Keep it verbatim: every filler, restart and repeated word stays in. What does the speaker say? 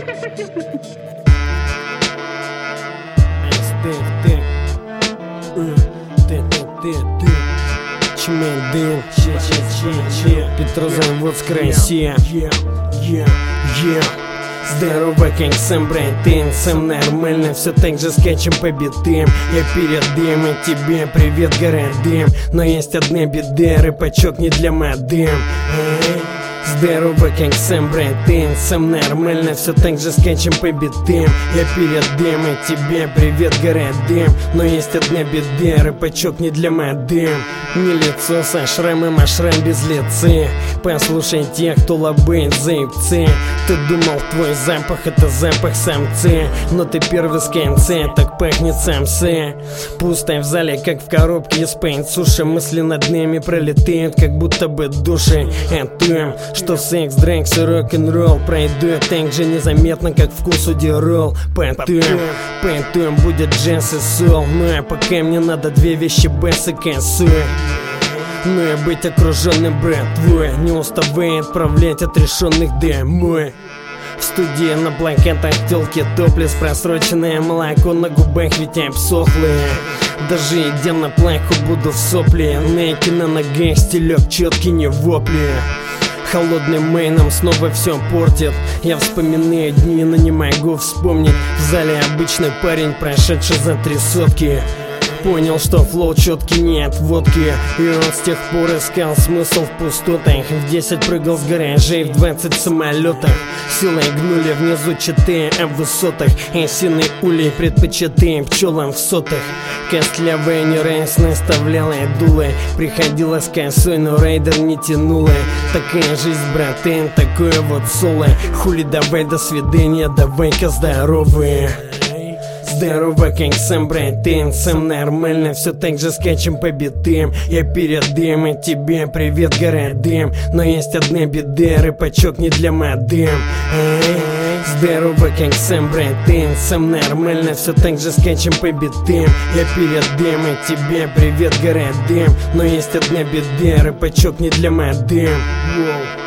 Петрозаводск, Россия. Здорово, как сам братан, сам нормально, все так же скачем по битам. Я передам от тебе привет городам, но есть одна беда, рэпачок не для модем. Здорово, как сам братан, сам нормально, все так же скачем по битам. Я передам от тебя привет городам, но есть одна беда, рэпачок не для модем. Не лицо со шрамом, а шрам без лица. Послушай тех, кто лобает заебцы. Ты думал, твой запах это запах самца, но ты первый с конца, так пахнет самса. Пусто в зале, как в коробке из пейнт суши. Мысли над нами пролетают, как будто бы души. О том, что секс, дрэнкс и рок-н-ролл пройдет так же незаметно, как вкус у дирол. Потом, потом будет джаз и сол. Ну а пока мне надо две вещи: бэс и косой. Ну и быть окруженным братвой, не уставай отправлять отрешенных домой. В студии на плакатах тёлки топлес, просроченное молоко на губах ведь обсохлые. Даже идя на плаху буду в сопли, найки на ногах, стилек четкий, не вопли. Холодным мейном снова все портит. Я вспоминаю дни, но не могу вспомнить. В зале обычный парень, прошедший за три сотки. Понял, что флоу четкий, не от водки. И он с тех пор искал смысл в пустотах. В десять прыгал с гаражей, в двадцать самолетах. Силой гнули внизу читы, а в высотах осиной улей предпочитаем пчелам в сотах. Костлявая не раз наставляла дулы. Приходилось косой, но рейдер не тянула. Такая жизнь, братан, такое вот соло. Хули, давай до свидания, давай-ка здоровые. Здорово, как сам братан, сам нормально, все так же скачем по битам. Я передам от тебе привет городам, но есть одна беда, рэпачок не для модем. Здорово, как сам братан, сам нормально, все так же скачем по битам. Я передам от тебе привет городам, но есть одна беда, рэпачок не для модем. Воу.